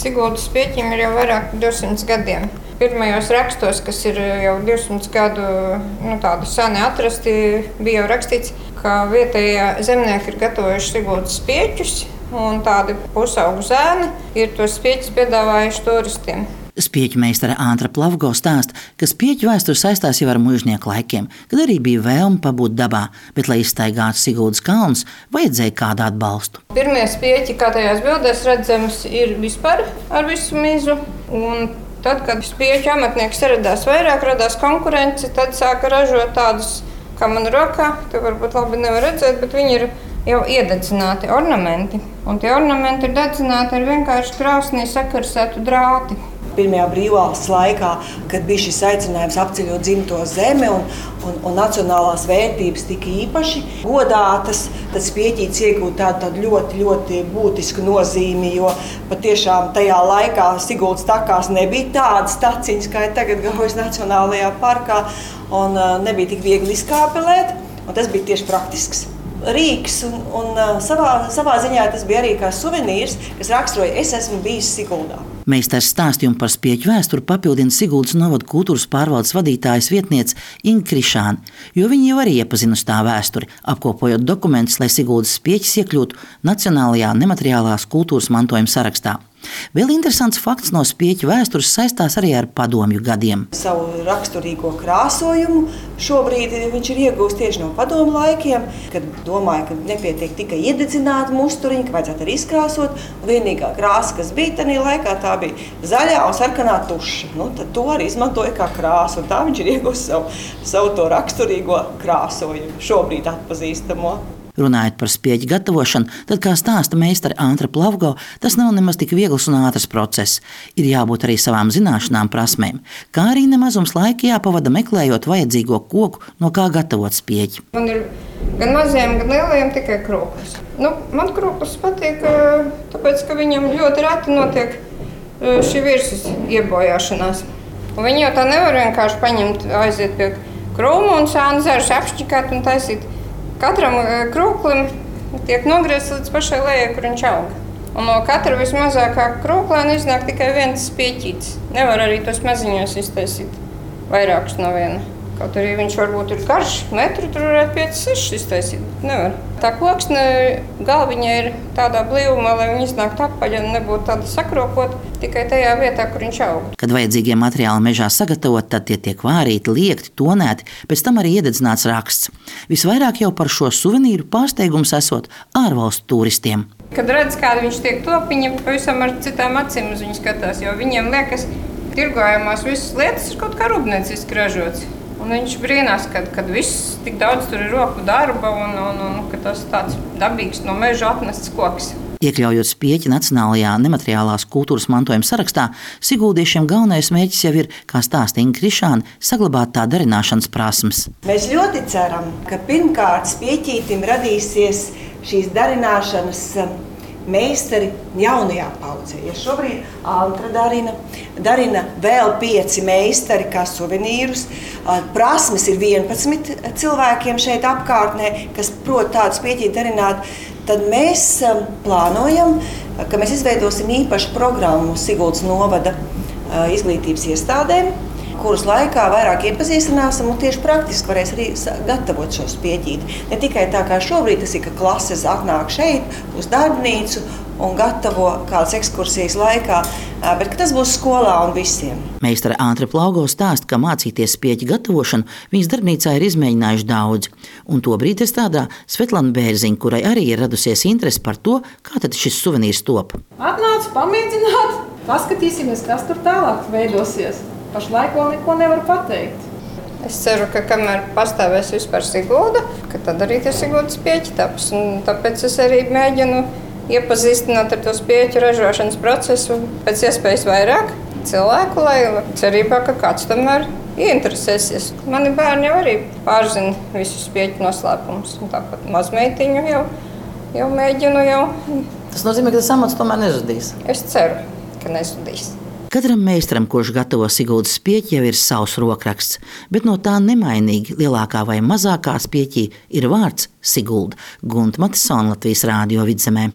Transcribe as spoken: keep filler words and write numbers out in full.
Siguldas spieķim ir jau vairāk par divsimt gadiem. Pirmajos rakstos, kas ir jau divsimt gadu nu, tādi seni atrasti, bija jau rakstīts, ka vietējie zemnieki ir gatavojuši Siguldas spieķus, un tādi pusaugu zēni ir tos spieķus piedāvājuši turistiem. Spieķu meistare Āntra Plavgo stāsta, ka spieķu vēsture saistās jau ar mužnieku laikiem, kad arī bija vēlme pabūt dabā, bet, lai izstaigātu Siguldas kalnus, vajadzēja kādu atbalstu. Pirmie spieķi, kā tajās bildēs redzams, ir vispār ar visu mizu. Un tad, kad spieķu amatnieki saradās vairāk, radās konkurence, tad sāka ražot tādus, kā man rokā, te varbūt labi nevar redzēt, bet viņi ir jau iededzināti ornamenti. Un tie ornamenti ir dedzināti ar vienkārši krāsnī sakarsētu drāti. Pirmajā brīvvalsts laikā, kad bija šis aicinājums apceļot dzimto zemi un, un, un nacionālās vērtības tika īpaši godātas, tad spieķītis iegūta tādu, tādu ļoti, ļoti būtisku nozīmi, jo patiešām tajā laikā Siguldas takās nebija tādas taciņas, kā ir tagad Gaujas Nacionālajā parkā, un uh, nebija tik viegli izkāpelēt, un tas bija tieši praktisks rīks, un, un savā, savā ziņā tas bija arī kā suvenīrs, kas raksturoja, es esmu bijis Siguldā. Meistars stāstījumu par spieķu vēsturi papildina Siguldas novada kultūras pārvaldes vadītājas vietniece Inga Krišāne, jo viņi jau arī iepazinuši tā vēsturi, apkopojot dokumentus, lai Siguldas spieķis iekļūtu Nacionālajā nemateriālās kultūras mantojuma sarakstā. Vēl interesants fakts no spieķu vēstures saistās arī ar padomju gadiem. Savu raksturīgo krāsojumu šobrīd viņš ir iegūst tieši no padomu laikiem, kad domāja, ka nepietiek tikai iededzināt musturiņu, ka vajadzētu arī izkrāsot. Vienīgā krāsa, kas bija tajā laikā, tā bija zaļā un sarkanā tuša. Nu, tad to arī izmantoja kā krāsu, un tā viņš ir iegūst savu, savu to raksturīgo krāsojumu, šobrīd atpazīstamo. Runājot par spieķu gatavošanu, tad, kā stāsta meistare Āntra Plavgo, tas nav nemaz tik viegls un ātrs process. Ir jābūt arī savām zināšanām, prasmēm, kā arī nemazums laika jāpavada meklējot vajadzīgo koku, no kā gatavot spieķi. Man ir gan maziem, gan lieliem tikai krūklis. Nu, man krūklis patīk, tāpēc, ka viņam ļoti reti notiek šī virsmas iebojāšanās. Un viņi jau tā nevar vienkārši paņemt, aiziet pie krūma un sānu zarus apšķikāt un taisīt. Katram krūklim tiek nogriezts līdz pašai lejai, kur viņš aug. Un no katra vismazākā krūklēna iznāk tikai viens spieķītis. Nevar arī tos maziņos iztaisīt vairākus no viena. Kaut arī viņš varbūt ir karš, metru tur varētu pieci seši iztaisīt. Nevar. Tā koksne galviņa ir tādā blīvumā, lai viņi iznāktu apaļ un nebūtu tāda sakropota tikai tajā vietā, kur viņš aug. Kad vajadzīgie materiāli mežā sagatavot, tad tie tiek vārīti, liekti, tonēti, pēc tam arī iededzināts raksts. Visvairāk jau par šo suvenīru pārsteigums esot ārvalstu turistiem. Kad redz, kāda viņš tiek top, viņi pavisam ar citām acīm uz viņu skatās, jo viņiem liekas, tirgojamās visas lietas ir kaut kā rūpnieciski ražots. Un viņš brīnās, kad, kad viss tik daudz tur ir roku darba un, un, un ka tas tāds dabīgs no meža atnests koks. Iekļaujot spieķi Nacionālajā nemateriālās kultūras mantojuma sarakstā, siguldiešiem galvenais mērķis jau ir, kā stāsta Inga Krišāne, saglabāt tā darināšanas prasmes. Mēs ļoti ceram, ka pirmkārt spieķītim radīsies šīs darināšanas meistari jaunajā paudzē. Ja šobrīd Āntra darina, darina vēl pieci meistari kā suvenīrus. Prasmes ir vienpadsmit cilvēkiem šeit apkārtnē, kas prot tādu spieķīti darināt. Tad mēs plānojam, ka mēs izveidosim īpašu programmu Siguldas novada izglītības iestādēm, kuras laikā vairāk iepazīstināsim un tieši praktiski varēs arī gatavot šo spieķīti. Ne tikai tā kā šobrīd tas ir, ka klases atnāk šeit uz darbnīcu un gatavo kādas ekskursijas laikā, bet tas būs skolā un visiem. Meistare Āntra Plavgo stāsta, ka mācīties spieķu gatavošanu viņas darbnīcā ir izmēģinājuši daudzi. Un tobrīd ir strādā Svetlana Bērziņa, kurai arī ir radusies interese par to, kā tad šis suvenīrs top. Atnāc, pamēģināt, paskatīsimies, kas tur tālāk veidosies. Pašlaik vēl neko nevaru pateikt. Es ceru, ka kamēr pastāvēs vispār Sigulda, ka tad arī tie Siguldas spieķi taps. Un tāpēc es arī mēģinu iepazīstināt ar to spieķu ražošanas procesu pēc iespējas vairāk cilvēku, lai cerībā, ka kāds tomēr ieinteresēsies. Mani bērni jau arī pārzina visus spieķu noslēpumus. Un tāpat mazmeitiņu jau, jau mēģinu jau. Tas nozīmē, ka tas amats tomēr nezudīs. Es ceru, ka nezudīs. Katram meistaram, kurš gatavo Siguldas spieķi, jau ir savs rokraksts, bet no tā nemainīgi lielākā vai mazākā spieķī ir vārds Sigulda. Gunta Matisone, Latvijas Rādio Vidzemē.